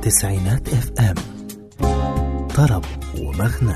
تسعينات اف ام، طرب ومغنى.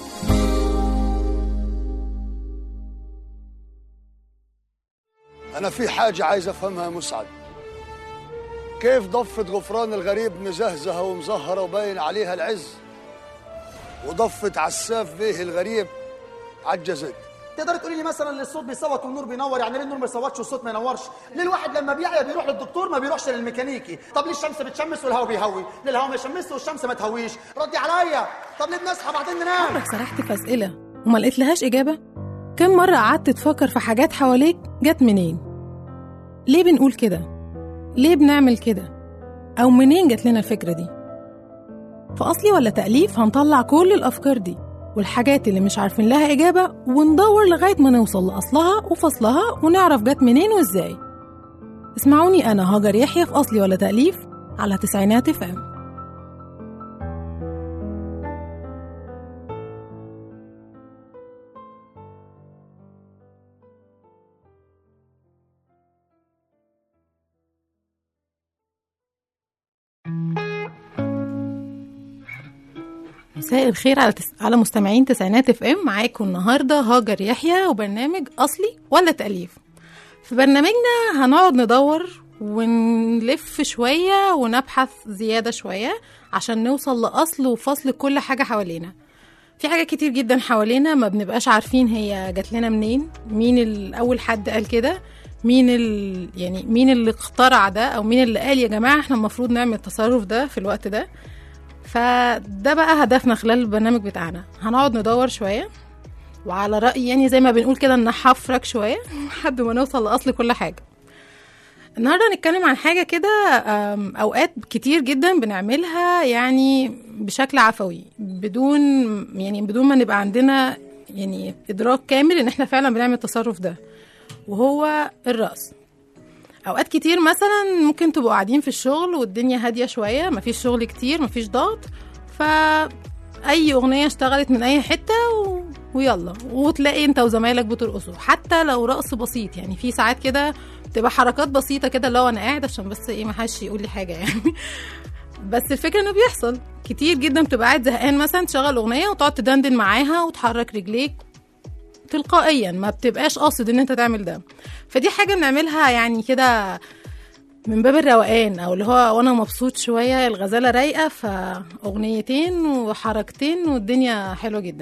أنا في حاجة عايز أفهمها يا مسعد، كيف ضفة غفران الغريب مزهزهة ومزهرة وباين عليها العز، وضفة عساف بيه الغريب عجزت؟ تقدر تقولي لي مثلا اللي الصوت بيصوت والنور بينور، يعني ليه النور ما يصوتش والصوت ما ينورش؟ ليه الواحد لما بيعيا بيروح للدكتور ما بيروحش للميكانيكي؟ طب ليه الشمس بتشمس والهواء بيهوي؟ ليه الهواء ما يشمسش والشمس ما تهويش؟ ردي عليا. طب ليه بنصحى بعدين ننام؟ عمرك سرحت في أسئلة وما لقيت لهاش إجابة؟ كم مرة قعدت تفكر في حاجات حواليك جت منين؟ ليه بنقول كده؟ ليه بنعمل كده؟ أو منين جت لنا الفكرة دي؟ في أصلي ولا تأليف هنطلع كل الأفكار دي والحاجات اللي مش عارفين لها إجابة، وندور لغاية ما نوصل لأصلها وفصلها ونعرف جت منين وإزاي. اسمعوني أنا هاجر يحيى في أصلي ولا تأليف على تسعينات اف ام. مساء الخير على مستمعين تسعينات اف ام. معاكم النهارده هاجر يحيى وبرنامج اصلي ولا تأليف. في برنامجنا هنقعد ندور ونلف شويه ونبحث زياده شويه عشان نوصل لاصل وفصل كل حاجه حوالينا. في حاجات كتير جدا حوالينا ما بنبقاش عارفين هي جات لنا منين، مين اول حد قال كده، مين اللي اخترع ده، او مين اللي قال يا جماعه احنا المفروض نعمل التصرف ده في الوقت ده. فده بقى هدفنا خلال البرنامج بتاعنا، هنقعد ندور شوية وعلى رأي يعني زي ما بنقول كده نحفرك شوية لحد ما نوصل لأصل كل حاجة. النهاردة هنتكلم عن حاجة كده أوقات كتير جدا بنعملها يعني بشكل عفوي بدون ما نبقى عندنا يعني إدراك كامل إن احنا فعلا بنعمل التصرف ده، وهو الرقص. اوقات كتير مثلا ممكن تبقوا قاعدين في الشغل والدنيا هاديه شويه، مفيش شغل كتير، مفيش ضغط، فاي اغنيه اشتغلت من اي حته ويلا وتلاقي انت وزمايلك بترقصوا، حتى لو رقص بسيط. يعني في ساعات كده بتبقى حركات بسيطه كده اللي هو انا قاعد عشان بس ما حدش يقول لي حاجه يعني بس الفكره انه بيحصل كتير جدا. بتبقى قاعد زهقان مثلا تشغل اغنيه وتقعد تدندن معاها وتحرك رجليك تلقائيا، ما بتبقاش قاصد ان انت تعمل ده. فدي حاجة بنعملها يعني كده من باب الروقان، او اللي هو وانا مبسوط شوية الغزالة رايقة فاغنيتين وحركتين والدنيا حلوة جدا.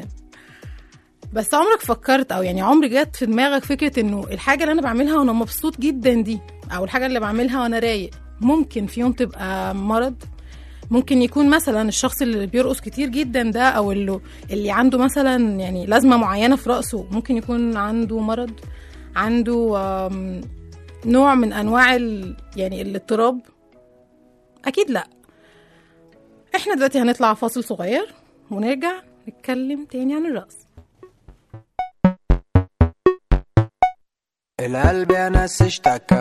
بس عمرك فكرت او يعني عمرك جت في دماغك فكرة انه الحاجة اللي انا بعملها وانا مبسوط جدا دي، او الحاجة اللي بعملها وانا رايق، ممكن في يوم تبقى مرض؟ ممكن يكون مثلا الشخص اللي بيرقص كتير جدا ده، او اللي عنده مثلا يعني لازمة معينة في رقصه، ممكن يكون عنده مرض، عنده نوع من انواع يعني الاضطراب. اكيد لا. احنا دلوقتي هنطلع فاصل صغير ونرجع نتكلم تاني عن الرقص. القلب يا ناس اشتكى،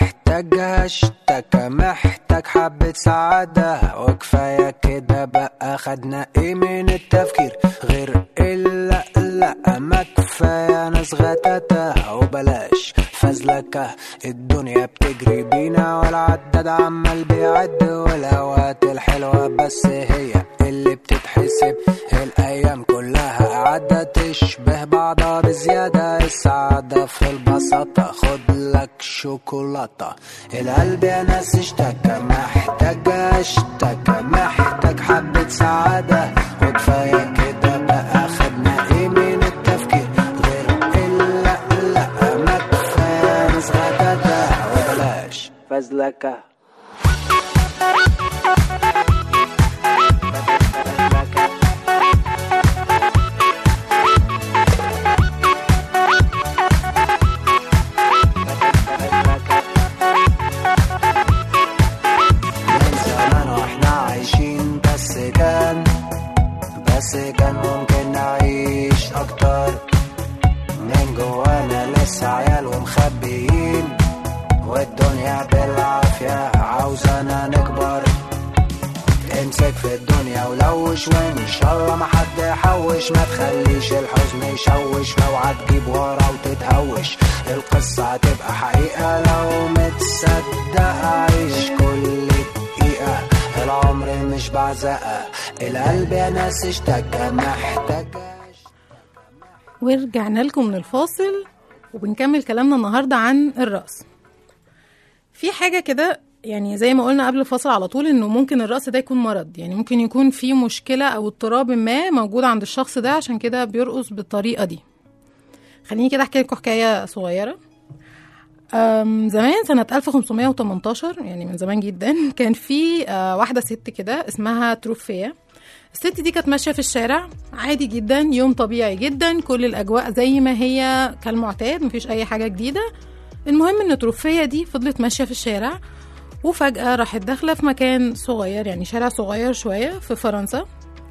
محتاج حبة سعادة، وكفاية كده بقى. خدنا ايه من التفكير غير إلا لا، ما كفاية ناس غتاتة وبلاش فزلكة. الدنيا بتجري بينا والعداد عمال بيعد، والأوقات الحلوة بس هي اللي بتتحسب. الأيام كلها قاعدة تشبه بعضها بزيادة، السعادة في البساطة، خد لك شوكولاتة. القلب يا ناس اشتكى، محتاج حبة سعادة، وكفاية كده بقى. خدنا ايه من التفكير غير إلا لا، ما كفاية ناس غتاتة وبلاش فزلكة. كان ممكن نعيش أكتر من جوانا، لسه عيال ومخبيين، والدنيا بالعافية عاوزانا نكبر. امسك في الدنيا ولوش، وإن شاء الله ما حد يحوش. ما تخليش الحزن يشوش، لو هتجيب ورا وتتهوش القصة هتبقى حقيقة. لو متصدق عيش كل دقيقة، العمر مش بعزقة القلب يا ناس اشتكى محتاج. ورجعنا لكم من الفاصل وبنكمل كلامنا النهاردة عن الرأس. في حاجة كده يعني زي ما قلنا قبل الفاصل على طول انه ممكن الرأس ده يكون مرض، يعني ممكن يكون في مشكلة او اضطراب ما موجود عند الشخص ده عشان كده بيرقص بالطريقة دي. خليني كده احكي لكم حكاية صغيرة. زمان سنة 1518 يعني من زمان جدا كان في واحدة ست كده اسمها تروفيا. الست دي كانت ماشية في الشارع عادي جدا، يوم طبيعي جدا، كل الأجواء زي ما هي كالمعتاد، مفيش أي حاجة جديدة. المهم ان تروفيا دي فضلت ماشية في الشارع وفجأة راحت داخلة في مكان صغير، يعني شارع صغير شوية في فرنسا.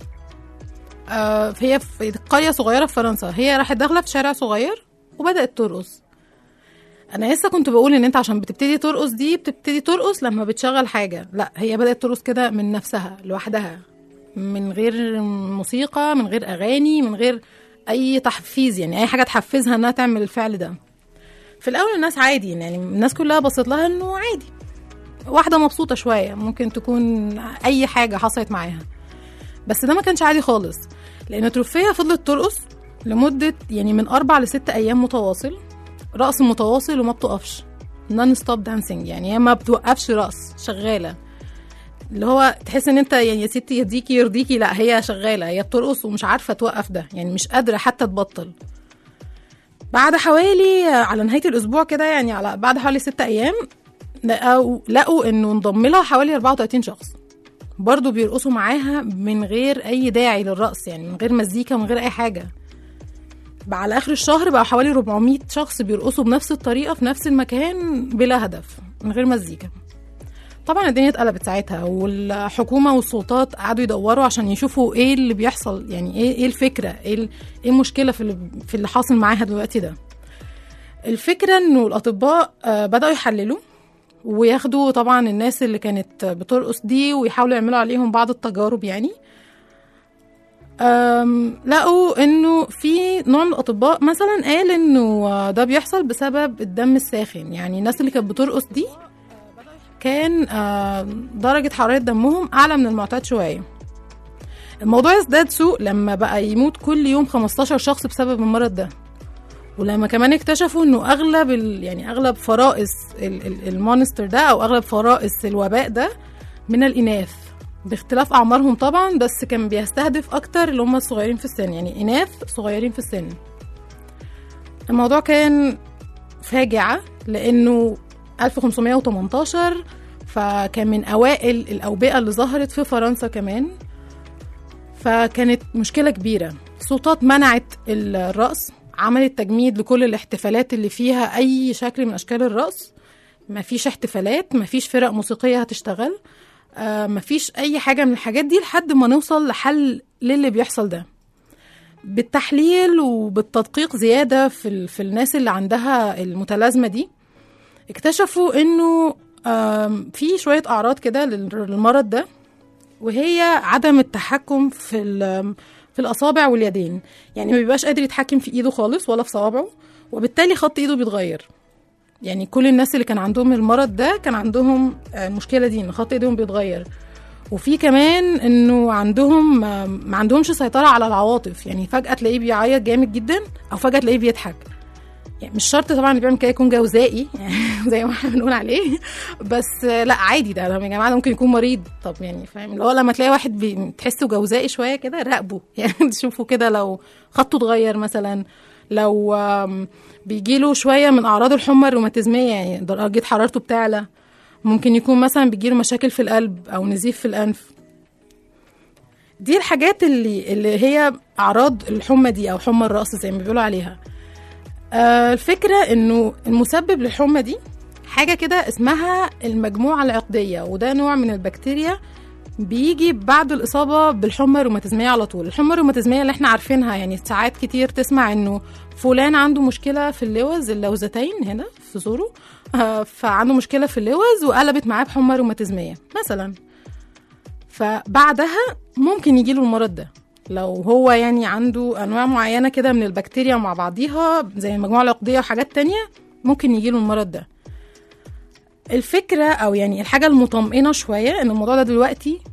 هي في قرية صغيرة في فرنسا. هي راحت داخلة في شارع صغير وبدأت ترقص. أنا لسه كنت بقول إن أنت عشان بتبتدي ترقص دي بتبتدي ترقص لما بتشغل حاجة، لا هي بدأت ترقص كده من نفسها لوحدها، من غير موسيقى، من غير أغاني، من غير أي تحفيز، يعني أي حاجة تحفزها إنها تعمل الفعل ده. في الأول الناس عادي، يعني الناس كلها بصت لها إنه عادي، واحدة مبسوطة شوية، ممكن تكون أي حاجة حصلت معاها. بس ده ما كانش عادي خالص، لأن تروفيا فضلت ترقص لمدة يعني من 4 ل6 أيام متواصل، رقص متواصل وما بتقفش، نون ستوب دانسينج، يعني هي ما بتوقفش رقص، شغالة. اللي هو تحس ان انت يعني يا ستي يهديكي يرضيكي، لا هي شغالة، هي بترقص ومش عارفة توقف ده، يعني مش قادرة حتى تبطل. بعد حوالي على نهاية الأسبوع كده، يعني بعد حوالي 6 أيام لقوا انه انضم لها حوالي 34 شخص برضو بيرقصوا معاها من غير اي داعي للرقص، يعني من غير مزيكا، من غير اي حاجة. على اخر الشهر بقى حوالي 400 شخص بيرقصوا بنفس الطريقة في نفس المكان بلا هدف، من غير مزيكا. طبعا الدنيا اتقلبت ساعتها، والحكومة والسلطات قعدوا يدوروا عشان يشوفوا ايه اللي بيحصل، يعني ايه الفكرة، ايه المشكلة في اللي حاصل معاها دلوقتي ده. الفكرة انه الاطباء بدأوا يحللوا وياخدوا طبعا الناس اللي كانت بترقص دي ويحاولوا يعملوا عليهم بعض التجارب. يعني لقوا انه في نوع من الاطباء مثلا قال انه ده بيحصل بسبب الدم الساخن، يعني الناس اللي كانت بترقص دي كان درجة حرارة دمهم اعلى من المعتاد شوية. الموضوع ازداد سوء لما بقى يموت كل يوم 15 شخص بسبب المرض ده، ولما كمان اكتشفوا انه اغلب فرائس المونستر ده او اغلب فرائس الوباء ده من الاناث، باختلاف اعمارهم طبعا، بس كان بيستهدف اكتر اللي هم الصغيرين في السن، يعني اناث صغيرين في السن. الموضوع كان فاجعة لانه 1518 فكان من اوائل الاوبئة اللي ظهرت في فرنسا كمان، فكانت مشكلة كبيرة. السلطات منعت الرقص، عملت تجميد لكل الاحتفالات اللي فيها أي شكل من أشكال الرقص، مفيش احتفالات، مفيش فرق موسيقية هتشتغل، مفيش أي حاجة من الحاجات دي لحد ما نوصل لحل للي بيحصل ده. بالتحليل وبالتدقيق زيادة في الناس اللي عندها المتلازمة دي، اكتشفوا إنه في شوية أعراض كده للمرض ده، وهي عدم التحكم في الأصابع واليدين، يعني ما بيبقاش قادر يتحكم في إيده خالص ولا في صوابعه، وبالتالي خط إيده بيتغير. يعني كل الناس اللي كان عندهم المرض ده كان عندهم المشكلة دي، إن خط إيدهم بيتغير. وفي كمان إنه عندهم ما عندهمش سيطرة على العواطف، يعني فجأة تلاقيه بيعيط جامد جدا أو فجأة تلاقيه بيضحك. يعني مش شرط طبعا اللي بيعمل كده يكون جوزائي يعني زي ما احنا بنقول عليه، بس لا عادي ده يا جماعه ده ممكن يكون مريض. طب يعني فاهم، اللي هو لما تلاقي واحد بتحسه جوزائي شويه كده راقبه، يعني تشوفه كده لو خطه اتغير مثلا، لو بيجيله شويه من اعراض الحمى الروماتيزميه، يعني درجه حرارته بتعلى، ممكن يكون مثلا بيجيله مشاكل في القلب او نزيف في الانف. دي الحاجات اللي هي اعراض الحمى دي او حمى الراس زي ما بيقولوا عليها. الفكرة انه المسبب للحمى دي حاجة كده اسمها المجموعة العقدية، وده نوع من البكتيريا بيجي بعد الإصابة بالحمى الروماتيزمية على طول. الحمى الروماتيزمية اللي احنا عارفينها، يعني ساعات كتير تسمع انه فلان عنده مشكلة في اللوز، اللوزتين هنا في زوره، فعنده مشكلة في اللوز وقلبت معاه بحمى روماتيزمية مثلا، فبعدها ممكن يجيله المرض ده لو هو يعني عنده أنواع معينة كده من البكتيريا مع بعضيها زي المجموعة العقدية وحاجات تانية، ممكن يجيله المرض ده. الفكرة أو يعني الحاجة المطمئنة شوية إن الموضوع ده دلوقتي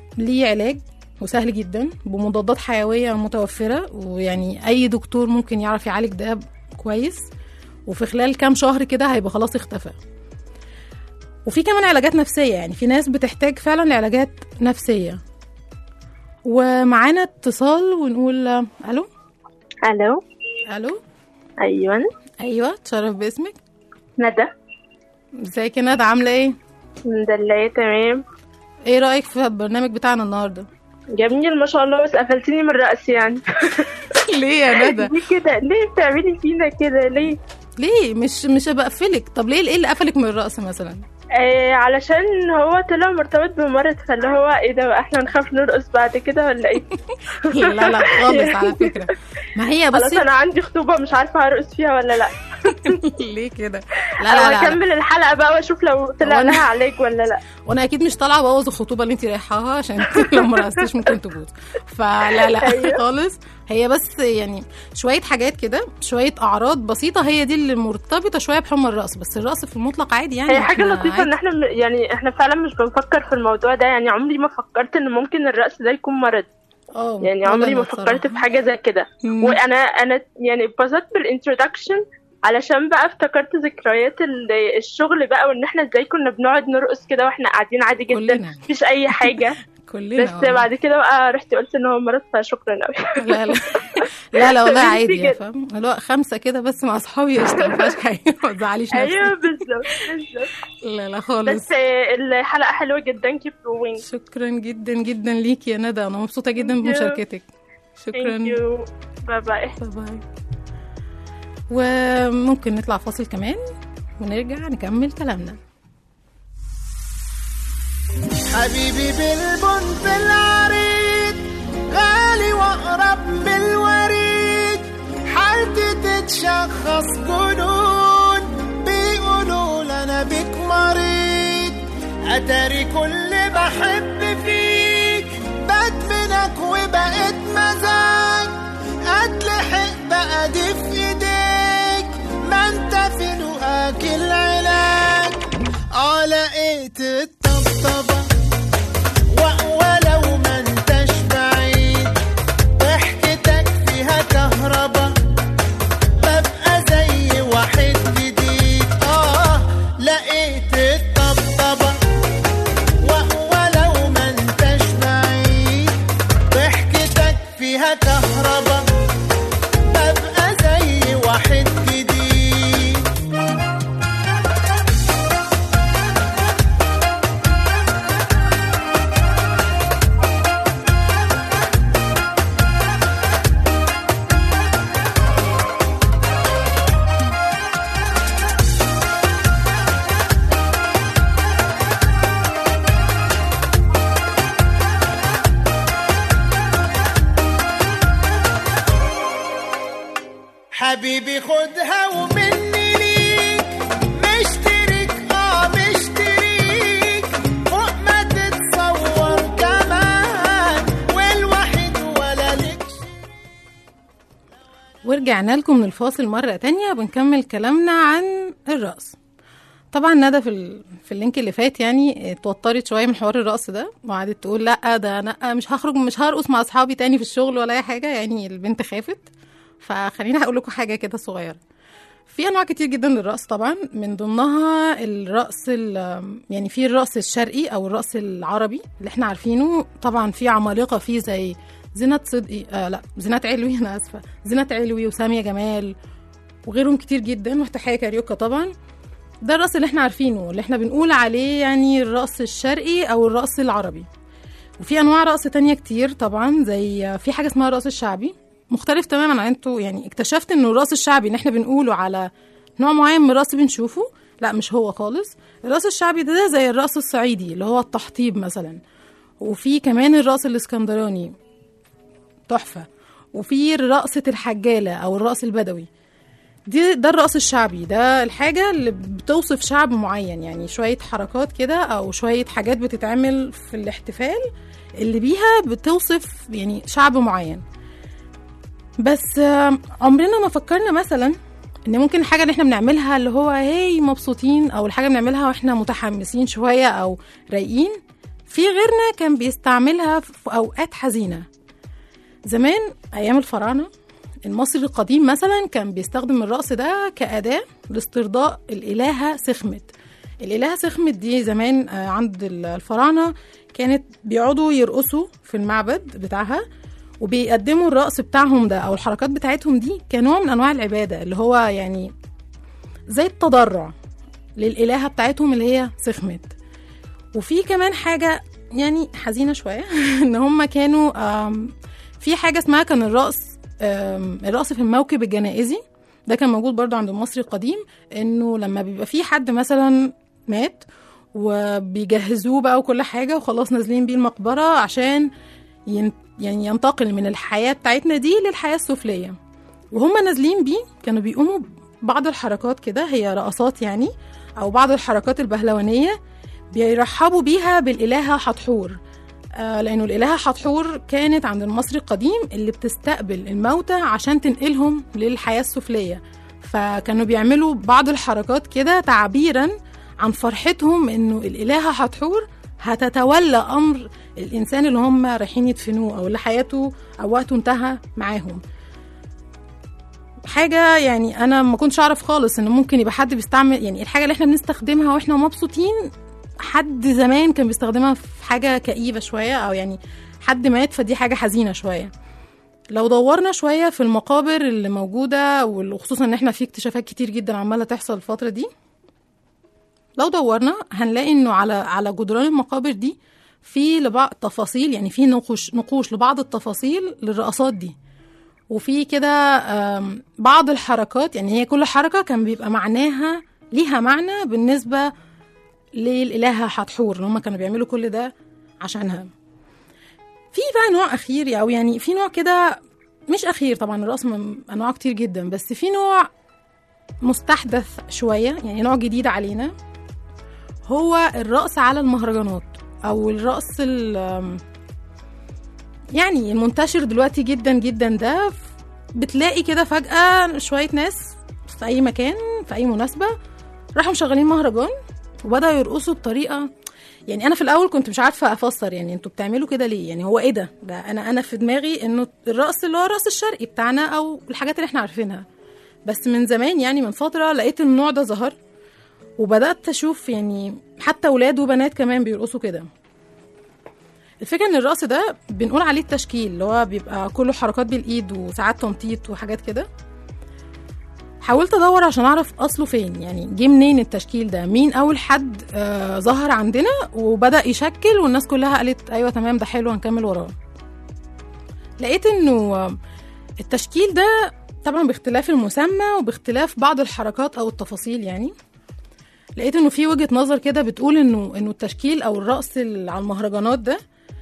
ليه علاج وسهل جدا بمضادات حيوية متوفرة، ويعني أي دكتور ممكن يعرف يعالج ده كويس، وفي خلال كام شهر كده هيبقى خلاص اختفى. وفي كمان علاجات نفسية، يعني في ناس بتحتاج فعلا علاجات نفسية. ومعانا اتصال ونقول ألو. الو. ألو. ايوه تشرف باسمك. ندى. ازيك يا ندى، عاملة ايه؟ الحمد لله تمام. ايه رأيك في البرنامج بتاعنا النهاردة؟ جميل ما شاء الله، بس قفلتيني من الرأس يعني. ليه يا ندى؟ ليه كده؟ ليه بتعملي فينا كده ليه؟ مش هبقفلك. طب ليه ايه اللي قفلك من الرأس مثلا؟ علشان هو طلع مرتبط بمرض، فاللي هو ايه ده، احنا نخاف نرقص بعد كده ولا ايه؟ لا خالص على فكرة. ما هي بس خلاص انا عندي خطوبة مش عارفة هرقص فيها ولا لا. ليه كده؟ لا اكمل الحلقة بقى واشوف لو طلع لها علاج ولا لا. وانا اكيد مش طالعة ابوظ الخطوبة اللي انت رايحاها عشان لو ما رقصتيش ممكن تبوظ. فلا أيوة. خالص. هي بس يعني شوية حاجات كده، شوية اعراض بسيطة هي دي اللي مرتبطة شوية بحمى الرأس، بس الرأس في المطلق عادي يعني. هي حاجة لطيفة ان احنا يعني احنا فعلا مش بنفكر في الموضوع ده، يعني عمري ما فكرت ان ممكن الرأس ده يكون مرض. يعني عمري ما فكرت في حاجة زي كده. وانا يعني اتبسطت بالانترودكشن علشان بقى افتكرت ذكريات الشغل بقى، وان احنا ازاي كنا بنقعد نرقص كده واحنا قاعدين عادي جدا مفيش اي حاجة. كلنا. بس بعد كده بقى رحت قلت ان هو مرض، فشكرا قوي. لا والله عادي، فاهم؟ لا 5 كده بس مع اصحابي قشطه، ما فيهاش حاجه، ما تزعليش نفسك. ايوه بالظبط. لا خالص. بس الحلقه حلوه جدا، كيب جوينج. شكرا جدا جدا ليكي يا ندى، انا مبسوطه جدا بمشاركتك. شكرا. باي باي. وممكن نطلع فاصل كمان ونرجع نكمل كلامنا. حبيبي بالبنت العريض، غالي واقرب من الوريد، حالتي تتشخص جنون، بيقولوا لنا بيك مريض، اتاري كل بحب فيك، بدمنك وبقيت مزاج، اتلحق بقى دي في ايديك، ما انت في لقاك العلاج، لقيت الطبطبة ولو ما انتش بعيد، ضحكتك فيها كهربا، ببقى زي واحد جديد. لقيت الطبطبة ولو ما انتش بعيد، ضحكتك فيها كهربا، ببقى زي واحد جديد. حبيبي خدها ومني ليك، مشترك مشتريك، فوق ما تتصور كمان، والوحيد ولا لك شريك. ورجعنا لكم من الفاصل مرة تانية، بنكمل كلامنا عن الرقص. طبعا ندى في اللينك اللي فات يعني اتوترت شويه من حوار الرقص ده، وقعدت تقول لا ده انا مش هخرج، مش هرقص مع اصحابي تاني في الشغل ولا اي حاجه، يعني البنت خافت. فخليني هقول لكم حاجه كده صغيره. في انواع كتير جدا للرقص طبعا، من ضمنها الرقص يعني في الرقص الشرقي او الرقص العربي اللي احنا عارفينه. طبعا في عمالقه فيه زي زينات صدقي، زينات علوي، انا اسفه، زينات علوي وساميه جمال وغيرهم كتير جدا، وتحيه كاريوكا طبعا. ده الرقص اللي احنا عارفينه، اللي احنا بنقول عليه يعني الرقص الشرقي او الرقص العربي. وفي انواع رقص تانية كتير طبعا، زي في حاجه اسمها الرقص الشعبي، مختلف تماما عن انتوا. يعني اكتشفت انه الرقص الشعبي ان احنا بنقوله على نوع معين من الرقص بنشوفه، لا مش هو خالص. الرقص الشعبي ده زي الرقص الصعيدي اللي هو التحطيب مثلا، وفي كمان الرقص الاسكندراني تحفه، وفي رقصه الحجاله او الرقص البدوي. ده الرقص الشعبي، ده الحاجة اللي بتوصف شعب معين، يعني شوية حركات كده أو شوية حاجات بتتعمل في الاحتفال اللي بيها بتوصف يعني شعب معين. بس عمرنا ما فكرنا مثلا ان ممكن الحاجة اللي احنا بنعملها اللي هو هي مبسوطين، او الحاجة بنعملها واحنا متحمسين شوية او رايقين، في غيرنا كان بيستعملها في أوقات حزينة. زمان أيام الفراعنة المصري القديم مثلا كان بيستخدم الرقص ده كأداة لاسترضاء الإلهة سخمت. الإلهة سخمت دي زمان عند الفراعنة كانت بيقعدوا يرقصوا في المعبد بتاعها، وبيقدموا الرقص بتاعهم ده أو الحركات بتاعتهم دي كنوع من أنواع العبادة، اللي هو يعني زي التضرع للإلهة بتاعتهم اللي هي سخمت. وفي كمان حاجة يعني حزينة شوية إن هم كانوا في حاجة اسمها كان الرقص في الموكب الجنائزي. ده كان موجود برضو عند المصري القديم، إنه لما بيبقى في حد مثلا مات وبيجهزوه بقى وكل حاجة وخلاص نازلين بيه المقبرة عشان يعني ينتقل من الحياة بتاعتنا دي للحياة السفلية، وهم نازلين بيه كانوا بيقوموا بعض الحركات كده، هي رقصات يعني، أو بعض الحركات البهلوانية بيرحبوا بيها بالإلهة حتحور. لأنه الإلهة حتحور كانت عند المصري القديم اللي بتستقبل الموتى عشان تنقلهم للحياة السفلية، فكانوا بيعملوا بعض الحركات كده تعبيرا عن فرحتهم إنه الإلهة حتحور هتتولى أمر الإنسان اللي هم رايحين يدفنوه أو اللي حياته أو وقته انتهى معاهم. حاجة يعني أنا ما كنتش أعرف خالص إنه ممكن يبقى حد بيستعمل يعني الحاجة اللي إحنا بنستخدمها وإحنا مبسوطين حد زمان كان بيستخدمها في حاجة كئيبة شوية، أو يعني حد مات فدي حاجة حزينة شوية. لو دورنا شوية في المقابر اللي موجودة، وخصوصا إن إحنا في اكتشافات كتير جدا عمالة تحصل الفترة دي، لو دورنا هنلاقي إنه على جدران المقابر دي في لبعض تفاصيل، يعني في نقوش لبعض التفاصيل للرقصات دي، وفي كده بعض الحركات، يعني هي كل حركة كان بيبقى معناها ليها معنى بالنسبة للإلهة حتحور اللي هم كانوا بيعملوا كل ده عشانها. في بقى نوع أخير، أو يعني في نوع كده مش أخير، طبعا الرقص أنواع كتير جدا، بس في نوع مستحدث شوية، يعني نوع جديد علينا، هو الرقص على المهرجانات أو الرقص يعني المنتشر دلوقتي جدا جدا ده. بتلاقي كده فجأة شوية ناس في أي مكان في أي مناسبة راحوا مشغلين مهرجان وبدأوا يرقصوا بطريقة، يعني أنا في الأول كنت مش عارفة أفسر يعني أنتوا بتعملوا كده ليه، يعني هو إيه ده أنا في دماغي إنه الرقص اللي هو الرقص الشرقي بتاعنا أو الحاجات اللي إحنا عارفينها، بس من زمان يعني من فترة لقيت النوع ده ظهر، وبدأت أشوف يعني حتى ولاد وبنات كمان بيرقصوا كده. الفكرة ان الرقص ده بنقول عليه التشكيل، اللي هو بيبقى كله حركات بالايد وساعات تنطيط وحاجات كده. حاولت ادور عشان اعرف اصله فين، يعني جه منين التشكيل ده، مين اول حد ظهر عندنا وبدأ يشكل والناس كلها قالت ايوه تمام ده حلو هنكمل وراه. لقيت انه التشكيل ده طبعا باختلاف المسمى وباختلاف بعض الحركات او التفاصيل، يعني لقيت انه في وجهة نظر كده بتقول انه التشكيل او الرقص على المهرجانات ده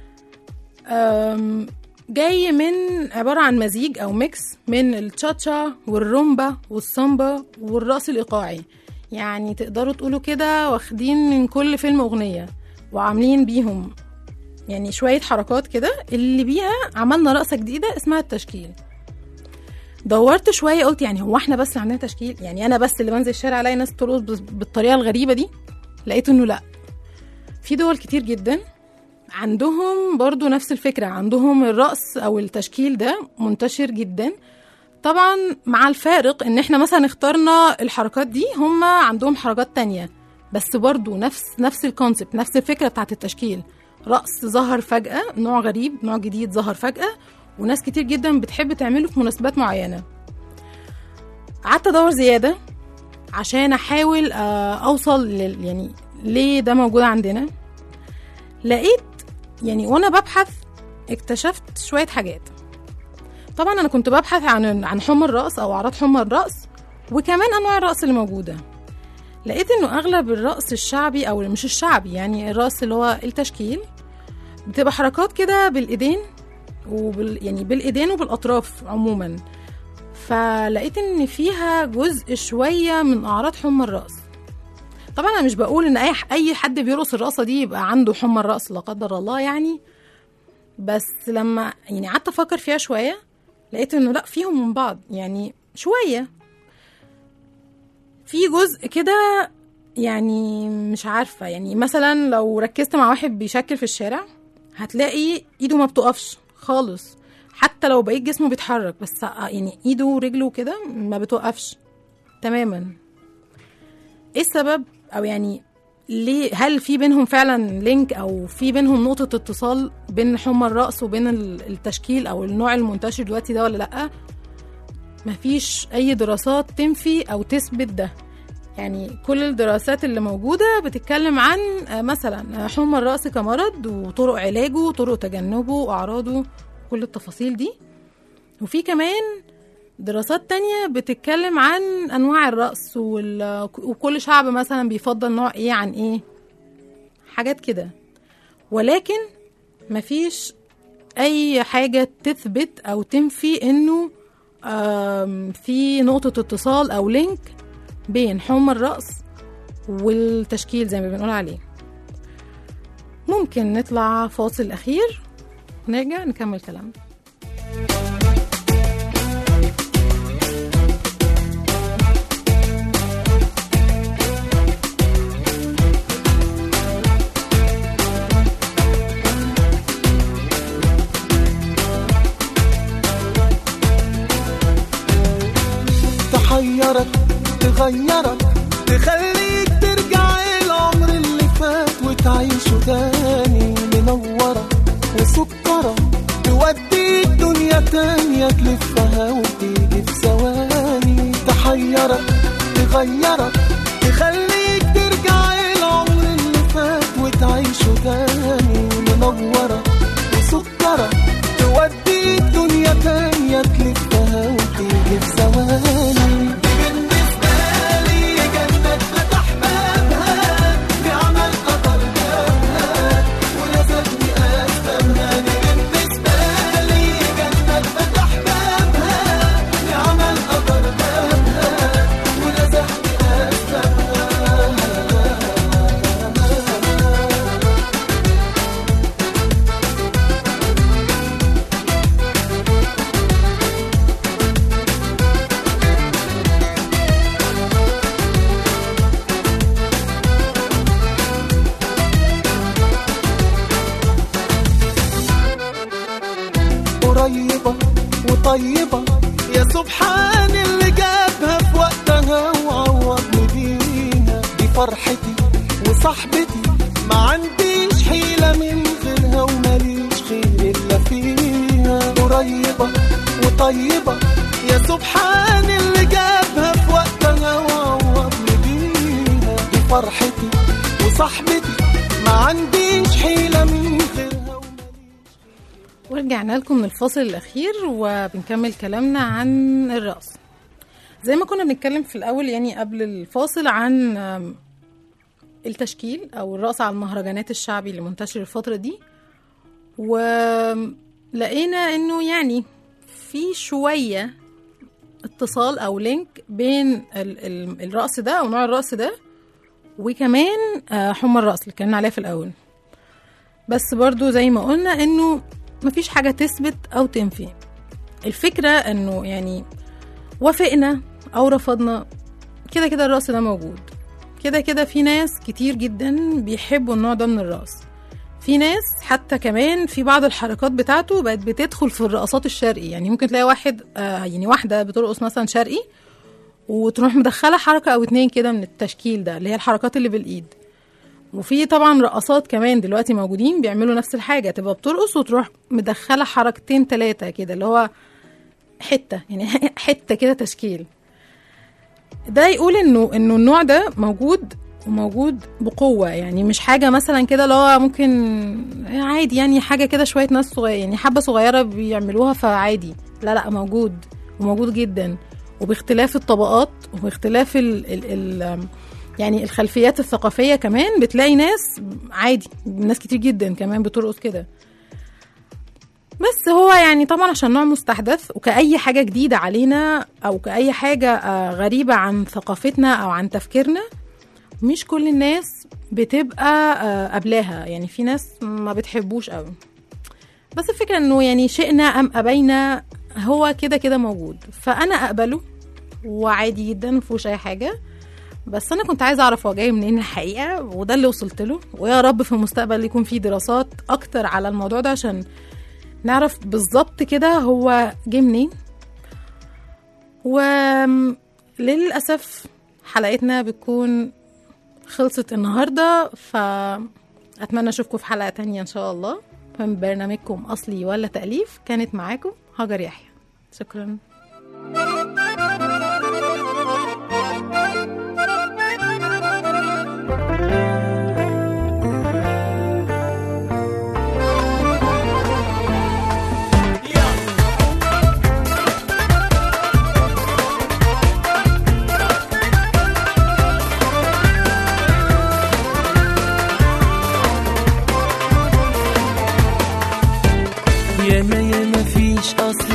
جاي من عبارة عن مزيج أو ميكس من التشاتشا والرومبا والسامبا والرقص الإيقاعي، يعني تقدروا تقولوا كده واخدين من كل فيلم أغنية وعاملين بيهم يعني شوية حركات كده اللي بيها عملنا رقصة جديدة اسمها التشكيل. دورت شوية قلت يعني هو احنا بس عندنا تشكيل، يعني أنا بس اللي بنزل الشارع ألاقي ناس ترقص بالطريقة الغريبة دي؟ لقيت إنه لأ، في دول كتير جدا عندهم برضو نفس الفكرة، عندهم الرقص أو التشكيل ده منتشر جدا، طبعا مع الفارق ان احنا مثلا اخترنا الحركات دي، هم عندهم حركات تانية بس برضو نفس الكونسبت، نفس الفكرة بتاعت التشكيل. رقص ظهر فجأة، نوع غريب نوع جديد ظهر فجأة، وناس كتير جدا بتحب تعمله في مناسبات معينة. قعدت ادور زيادة عشان احاول اوصل يعني ليه ده موجود عندنا. لقيت يعني وانا ببحث اكتشفت شوية حاجات. طبعا انا كنت ببحث عن حمى الرأس او اعراض حمى الرأس وكمان انواع الرأس اللي موجودة. لقيت انه اغلب الرأس الشعبي او مش الشعبي، يعني الرأس اللي هو التشكيل، بتبقى حركات كده بالايدين يعني بالايدين وبالاطراف عموما. فلقيت ان فيها جزء شوية من اعراض حمى الرأس. طبعا انا مش بقول ان اي حد بيرقص الرقصة دي يبقى عنده حمى الرأس لا قدر الله يعني، بس لما يعني قعدت افكر فيها شوية لقيت انه لا، فيهم من بعض، يعني شوية في جزء كده يعني مش عارفة، يعني مثلا لو ركزت مع واحد بيشكل في الشارع هتلاقي ايده ما بتقفش خالص، حتى لو بقيت جسمه بيتحرك بس يعني ايده ورجله كده ما بتوقفش تماما. ايه السبب؟ او يعني ليه؟ هل في بينهم فعلا لينك او في بينهم نقطة اتصال بين حمى الرأس وبين التشكيل او النوع المنتشر دلوقتي ده ولا لأ؟ مفيش اي دراسات تنفي او تثبت ده. يعني كل الدراسات اللي موجودة بتتكلم عن مثلا حمى الرأس كمرض وطرق علاجه وطرق تجنبه وأعراضه، كل التفاصيل دي. وفي كمان دراسات تانية بتتكلم عن أنواع الرأس وكل شعب مثلا بيفضل نوع إيه عن إيه، حاجات كده. ولكن مفيش أي حاجة تثبت أو تنفي إنه في نقطة اتصال أو لينك بين حمى الرأس والتشكيل زي ما بنقول عليه. ممكن نطلع فاصل أخير ونرجع نكمل كلامنا. تحيرك تغيرك تخليك ترجع العمر اللي فات وتعيشه تاني، منورة وسكرة توديك دنيا تانية تلفها وتيجي في ثواني. تحيرك تغيرك تخليك ترجع العمر اللي فات وتعيشه تاني، منورة وسكرة توديك دنيا تانية تلفها وتيجي في ثواني. قريبة وطيبة يا سبحان اللي جابها في وقتها وعوضني بيها. دي فرحتي وصاحبتي ما عنديش حيلة من غيرها وماليش خير إلا فيها. قريبة وطيبة يا سبحان اللي جابها في وقتها وعوضني بيها. دي فرحتي وصاحبتي ما عنديش حيلة من غيرها. ورجعنا لكم من الفاصل الأخير وبنكمل كلامنا عن الرأس. زي ما كنا بنتكلم في الأول يعني قبل الفاصل عن التشكيل أو الرأس على المهرجانات الشعبي اللي منتشر الفترة دي، ولقينا إنه يعني في شوية اتصال أو لينك بين الرأس ده أو نوع الرأس ده وكمان حمى الرأس اللي كنا عليها في الأول. بس برضو زي ما قلنا إنه مفيش حاجة تثبت أو تنفي. الفكرة أنه يعني وافقنا أو رفضنا كده كده الرأس ده موجود، كده كده في ناس كتير جدا بيحبوا النوع ده من الرأس. في ناس حتى كمان في بعض الحركات بتاعته بقت بتدخل في الرقصات الشرقي. يعني ممكن تلاقي واحد يعني واحدة بترقص مثلا شرقي وتروح مدخلة حركة أو اتنين كده من التشكيل ده اللي هي الحركات اللي بالإيد. وفي طبعا رقصات كمان دلوقتي موجودين بيعملوا نفس الحاجة، تبقى بترقص وتروح مدخلة حركتين تلاتة كده اللي هو حتة يعني حتة كده تشكيل. ده يقول انه النوع ده موجود وموجود بقوة. يعني مش حاجة مثلا كده اللي هو ممكن عادي يعني حاجة كده شوية ناس صغيرة يعني حبة صغيرة بيعملوها فعادي. لا موجود وموجود جدا، وباختلاف الطبقات وباختلاف يعني الخلفيات الثقافية كمان بتلاقي ناس عادي، ناس كتير جدا كمان بترقص كده. بس هو يعني طبعا عشان نوع مستحدث وكأي حاجة جديدة علينا أو كأي حاجة غريبة عن ثقافتنا أو عن تفكيرنا، مش كل الناس بتبقى قبلها. يعني في ناس ما بتحبوش قوي، بس الفكرة انه يعني شئنا أم أبينا هو كده كده موجود، فأنا أقبله وعادي جدا مفيهوش أي حاجة. بس انا كنت عايزه اعرف هو جاي منين الحقيقه، وده اللي وصلت له. ويا رب في المستقبل يكون في دراسات اكتر على الموضوع ده عشان نعرف بالظبط كده هو جه منين. وللاسف حلقتنا بتكون خلصت النهارده، فاتمنى اشوفكم في حلقه تانية ان شاء الله من برنامجكم اصلي ولا تأليف. كانت معاكم هاجر يحيى، شكرا. ياما فيش أصل